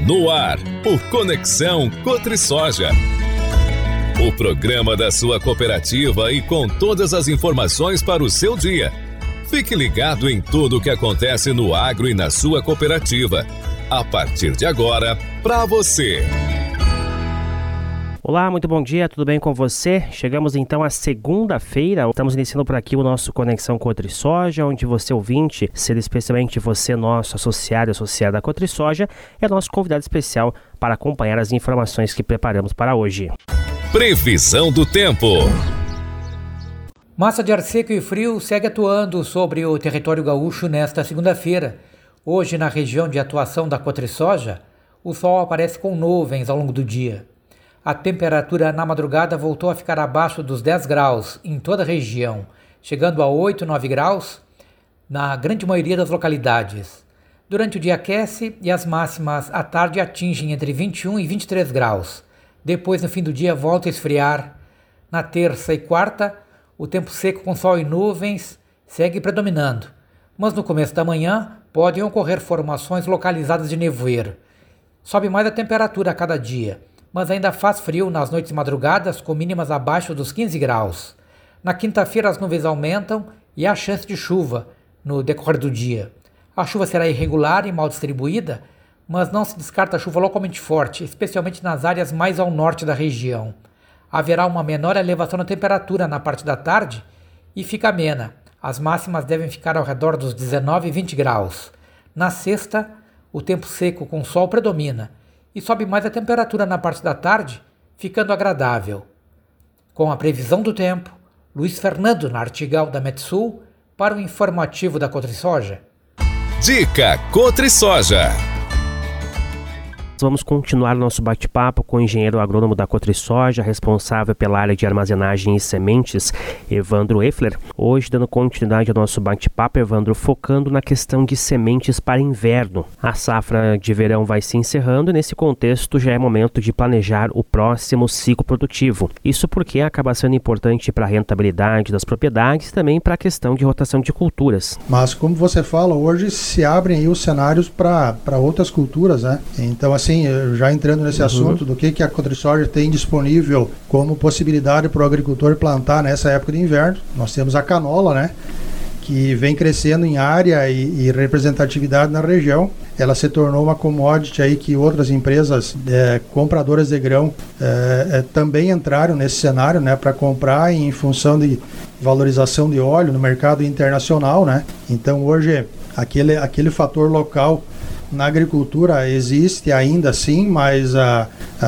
No ar, o Conexão Cotrisoja. O programa da sua cooperativa e com todas as informações para o seu dia. Fique ligado em tudo o que acontece no agro e na sua cooperativa. A partir de agora, para você. Olá, muito bom dia, tudo bem com você? Chegamos então à segunda-feira, estamos iniciando por aqui o nosso Conexão Cotrisoja, onde você ouvinte, sendo especialmente você, nosso associado e associada da Cotrisoja, é nosso convidado especial para acompanhar as informações que preparamos para hoje. Previsão do tempo. Massa de ar seco e frio segue atuando sobre o território gaúcho nesta segunda-feira. Hoje, na região de atuação da Cotrisoja, o sol aparece com nuvens ao longo do dia. A temperatura na madrugada voltou a ficar abaixo dos 10 graus em toda a região, chegando a 8, 9 graus na grande maioria das localidades. Durante o dia aquece e as máximas à tarde atingem entre 21 e 23 graus. Depois, no fim do dia, volta a esfriar. Na terça e quarta, o tempo seco com sol e nuvens segue predominando, mas no começo da manhã podem ocorrer formações localizadas de nevoeiro. Sobe mais a temperatura a cada dia, mas ainda faz frio nas noites e madrugadas com mínimas abaixo dos 15 graus. Na quinta-feira as nuvens aumentam e há chance de chuva no decorrer do dia. A chuva será irregular e mal distribuída, mas não se descarta chuva localmente forte, especialmente nas áreas mais ao norte da região. Haverá uma menor elevação na temperatura na parte da tarde e fica amena. As máximas devem ficar ao redor dos 19 e 20 graus. Na sexta, o tempo seco com sol predomina e sobe mais a temperatura na parte da tarde, ficando agradável. Com a previsão do tempo, Luiz Fernando Nartigal da Metsul para o informativo da Cotrisoja. Dica Cotrisoja. Vamos continuar nosso bate-papo com o engenheiro agrônomo da Cotrisoja, responsável pela área de armazenagem e sementes, Evandro Effler. Hoje, dando continuidade ao nosso bate-papo, Evandro, focando na questão de sementes para inverno. A safra de verão vai se encerrando e, nesse contexto, já é momento de planejar o próximo ciclo produtivo. Isso porque acaba sendo importante para a rentabilidade das propriedades e também para a questão de rotação de culturas. Mas, como você fala, hoje se abrem aí os cenários para outras culturas, né? Então, assim, já entrando nesse assunto do que a Cotrisoja tem disponível como possibilidade para o agricultor plantar nessa época de inverno, nós temos a canola, né, que vem crescendo em área e representatividade na região. Ela se tornou uma commodity aí que outras empresas compradoras de grão também entraram nesse cenário, né, para comprar em função de valorização de óleo no mercado internacional, né. Então hoje aquele fator local na agricultura existe ainda assim, mas a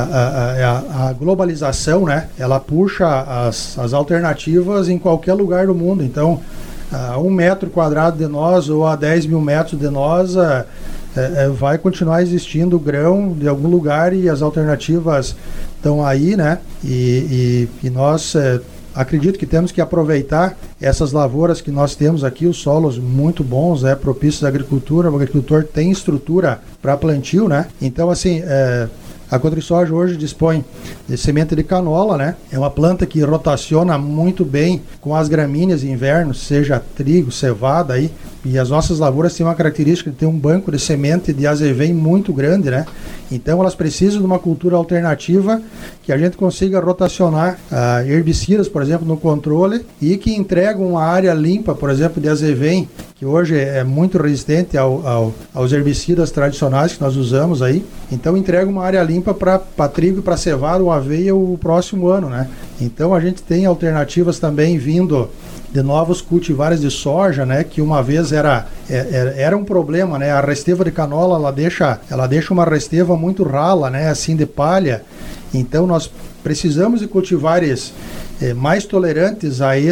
globalização, né, ela puxa as alternativas em qualquer lugar do mundo. Então, a 1 metro quadrado de nós ou a 10 mil metros de nós vai continuar existindo grão de algum lugar e as alternativas estão aí, né? E nós acredito que temos que aproveitar essas lavouras que nós temos aqui, os solos muito bons, propícios à agricultura. O agricultor tem estrutura para plantio, né? Então, assim, a Cotrisoja hoje dispõe de semente de canola, né? É uma planta que rotaciona muito bem com as gramíneas de inverno, seja trigo, cevada aí. E as nossas lavouras têm uma característica de ter um banco de semente de azevém muito grande, né? Então elas precisam de uma cultura alternativa que a gente consiga rotacionar herbicidas, por exemplo, no controle e que entregam uma área limpa, por exemplo, de azevém, que hoje é muito resistente aos herbicidas tradicionais que nós usamos aí. Então entrega uma área limpa para trigo, para cevada ou aveia o próximo ano, né? Então a gente tem alternativas também vindo de novos cultivares de soja, né, que uma vez era um problema, né? A resteva de canola, ela deixa uma resteva muito rala, né, assim de palha. Então nós precisamos de cultivares mais tolerantes a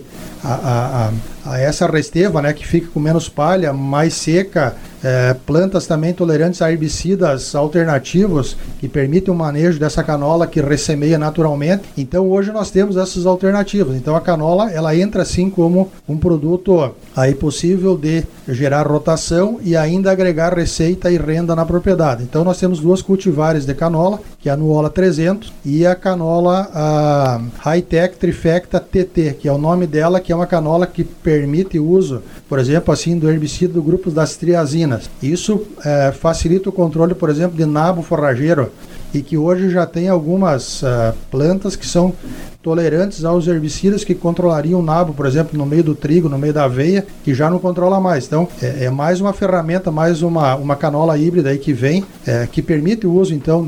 essa resteva, né, que fica com menos palha, mais seca, plantas também tolerantes a herbicidas alternativos que permitem o manejo dessa canola que ressemeia naturalmente. Então hoje nós temos essas alternativas. Então a canola, ela entra assim como um produto aí possível de gerar rotação e ainda agregar receita e renda na propriedade. Então nós temos duas cultivares de canola, que é a Nuola 300 e a canola High-Tech Trifecta TT, que é o nome dela, que é uma canola que permite o uso, por exemplo, assim, do herbicida do grupo das triazinas. triazinas. Isso facilita o controle, por exemplo, de nabo forrageiro, e que hoje já tem algumas plantas que são tolerantes aos herbicidas que controlariam o nabo, por exemplo, no meio do trigo, no meio da aveia, que já não controla mais. Então, é mais uma ferramenta, mais uma canola híbrida aí que vem, que permite o uso, então,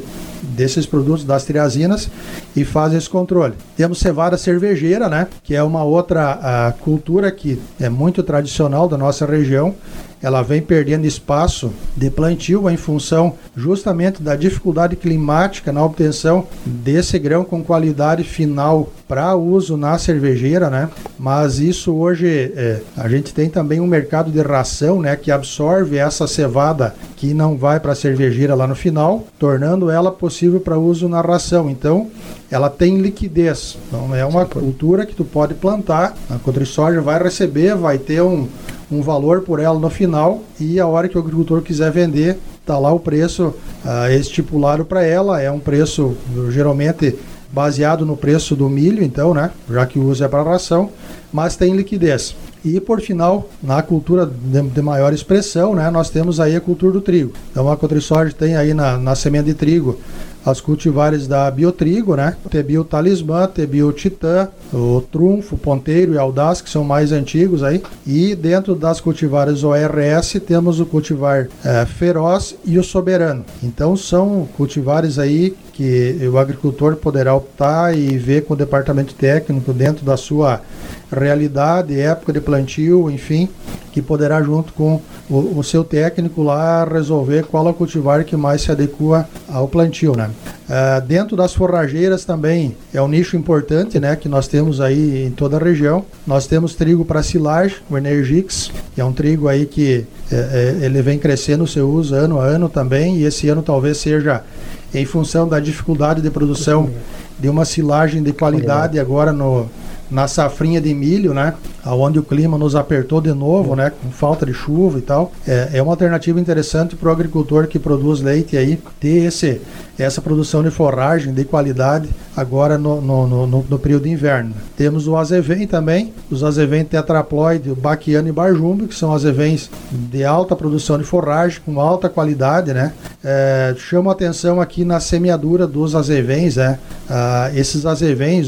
desses produtos das triazinas e faz esse controle. Temos cevada cervejeira, né, que é uma outra cultura que é muito tradicional da nossa região. Ela vem perdendo espaço de plantio em função justamente da dificuldade climática na obtenção desse grão com qualidade final para uso na cervejeira, né? Mas isso hoje, a gente tem também um mercado de ração, né, que absorve essa cevada que não vai para a cervejeira lá no final, tornando ela possível para uso na ração. Então, ela tem liquidez. Então, é uma cultura que tu pode plantar, a cotrisoja vai receber, vai ter um valor por ela no final, e a hora que o agricultor quiser vender, está lá o preço estipulado para ela. É um preço geralmente baseado no preço do milho, então, né, já que o uso é para ração, mas tem liquidez. E por final, na cultura de maior expressão, né, nós temos aí a cultura do trigo. Então a cotrisoja tem aí na semente de trigo as cultivares da Biotrigo, né? Tebio Talismã, Tebio Titã, o Trunfo, Ponteiro e Audaz, que são mais antigos aí. E dentro das cultivares ORS temos o cultivar Feroz e o Soberano. Então são cultivares aí que o agricultor poderá optar e ver com o departamento técnico dentro da sua realidade, época de plantio, enfim, que poderá junto com o seu técnico lá resolver qual é o cultivar que mais se adequa ao plantio, né? Dentro das forrageiras também é um nicho importante, né, que nós temos aí em toda a região. Nós temos trigo para silagem, o Energix, que é um trigo aí que ele vem crescendo o seu uso ano a ano também, e esse ano talvez seja em função da dificuldade de produção de uma silagem de qualidade agora na safrinha de milho, né, onde o clima nos apertou de novo, né, com falta de chuva e tal. É uma alternativa interessante para o agricultor que produz leite aí ter essa produção de forragem de qualidade agora no período de inverno. Temos o azevém também, os azevém tetraploide, o baquiano e barjumbo, que são azevens de alta produção de forragem, com alta qualidade, né. Chamo a atenção aqui na semeadura dos azevens, esses azevens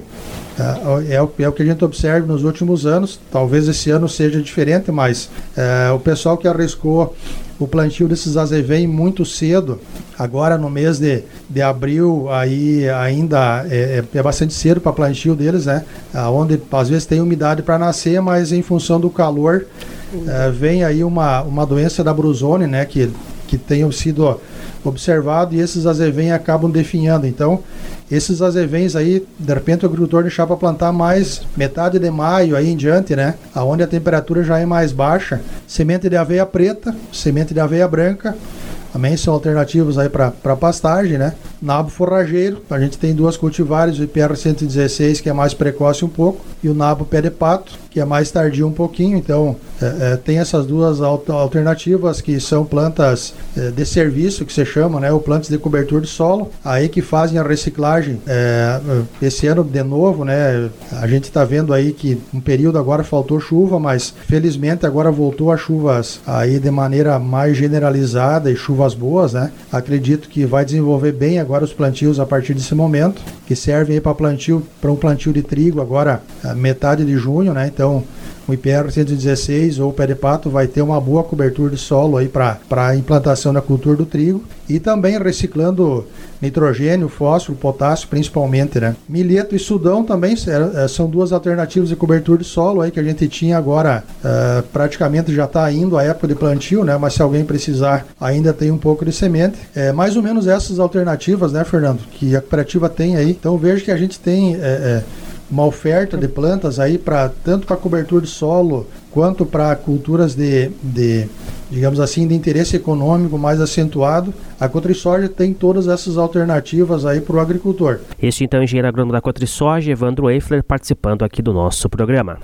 é o que a gente observa nos últimos anos. Talvez esse ano seja diferente, mas o pessoal que arriscou o plantio desses azevém muito cedo, agora no mês de abril, aí ainda é bastante cedo para plantio deles, né? Onde às vezes tem umidade para nascer, mas em função do calor vem aí uma doença da brusone, né? Que tenham sido observado, e esses azevém acabam definhando. Então, esses azevens aí, de repente o agricultor deixar para plantar mais metade de maio aí em diante, né? Onde a temperatura já é mais baixa. Semente de aveia preta, semente de aveia branca, também são alternativos aí para pastagem, né? Nabo forrageiro, a gente tem duas cultivares, o IPR 116, que é mais precoce um pouco, e o nabo pé de pato, que é mais tardio um pouquinho. Então tem essas duas alternativas, que são plantas de serviço, que se chama, né, ou plantas de cobertura de solo, aí que fazem a reciclagem. Esse ano de novo, né, a gente está vendo aí que um período agora faltou chuva, mas felizmente agora voltou a chuvas aí de maneira mais generalizada, e chuvas boas, né. Acredito que vai desenvolver bem agora os plantios a partir desse momento, que servem aí para um plantio de trigo agora metade de junho, né. Então o IPR 116 ou o pé de pato vai ter uma boa cobertura de solo aí para a implantação da cultura do trigo, e também reciclando nitrogênio, fósforo, potássio principalmente, né. Milheto e sudão também são duas alternativas de cobertura de solo aí que a gente tinha agora, praticamente já está indo a época de plantio, né, mas se alguém precisar ainda tem um pouco de semente. Mais ou menos essas alternativas, né, Fernando, que a cooperativa tem aí. Então vejo que a gente tem uma oferta de plantas aí tanto para cobertura de solo quanto para culturas digamos assim, de interesse econômico mais acentuado. A Cotrisoja tem todas essas alternativas aí para o agricultor. Este então é o engenheiro agrônomo da Cotrisoja, Evandro Eifler, participando aqui do nosso programa.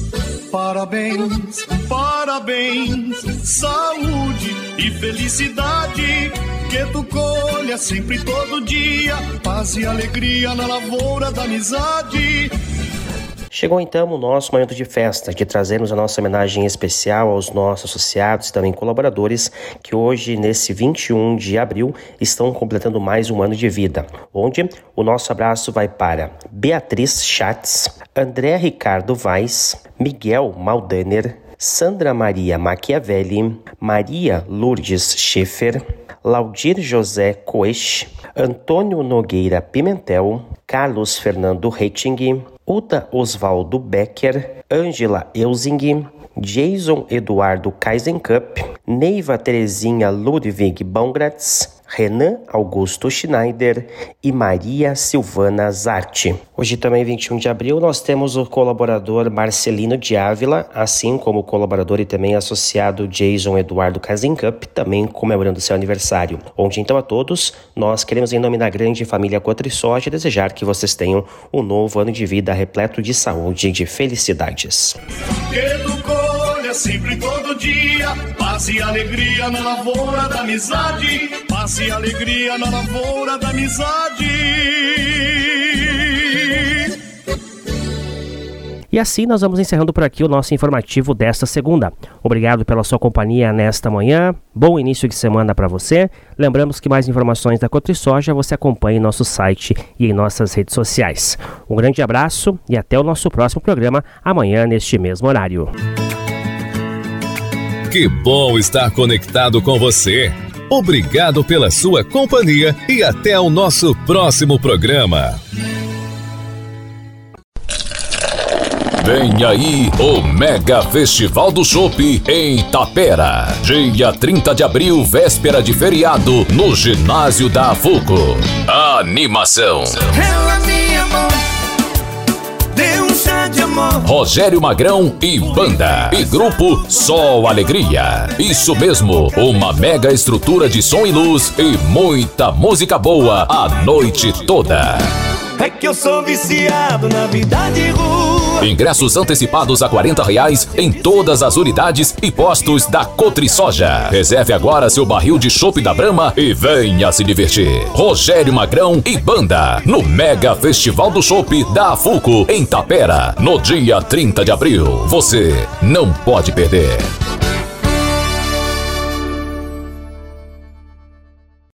Parabéns, parabéns, saúde e felicidade, que tu colha sempre todo dia, paz e alegria na lavoura da amizade. Chegou então o nosso momento de festa, de trazermos a nossa homenagem especial aos nossos associados e também colaboradores que hoje, nesse 21 de abril, estão completando mais um ano de vida, onde o nosso abraço vai para Beatriz Schatz, André Ricardo Vaz, Miguel Maldaner, Sandra Maria Machiavelli, Maria Lourdes Schiffer, Laudir José Coech, Antônio Nogueira Pimentel, Carlos Fernando Reiting, Uda Osvaldo Becker, Ângela Eusing, Jason Eduardo Kaisencup, Neiva Terezinha Ludwig Baumgratz, Renan Augusto Schneider e Maria Silvana Zarte. Hoje também, 21 de abril, nós temos o colaborador Marcelino de Ávila, assim como o colaborador e também associado Jason Eduardo Kaisencup, também comemorando seu aniversário. Onde então a todos, nós queremos em nome da grande família Cotrisoja desejar que vocês tenham um novo ano de vida repleto de saúde e de felicidades. Sempre todo dia, paz e alegria na lavoura da amizade, paz e alegria na lavoura da amizade. E assim nós vamos encerrando por aqui o nosso informativo desta segunda. Obrigado pela sua companhia nesta manhã, bom início de semana para você. Lembramos que mais informações da Cotrisoja você acompanha em nosso site e em nossas redes sociais. Um grande abraço e até o nosso próximo programa amanhã neste mesmo horário. Que bom estar conectado com você. Obrigado pela sua companhia e até o nosso próximo programa. Vem aí o Mega Festival do Chopp em Tapera. Dia 30 de abril, véspera de feriado, no ginásio da Afuco. Animação. Rogério Magrão e banda. E grupo Sol Alegria. Isso mesmo, uma mega estrutura de som e luz e muita música boa a noite toda. É que eu sou viciado na vida de rua. Ingressos antecipados a R$40 em todas as unidades e postos da Cotrisoja. Reserve agora seu barril de chopp da Brahma e venha se divertir. Rogério Magrão e banda no Mega Festival do Chopp da Afuco em Tapera, no dia 30 de abril. Você não pode perder.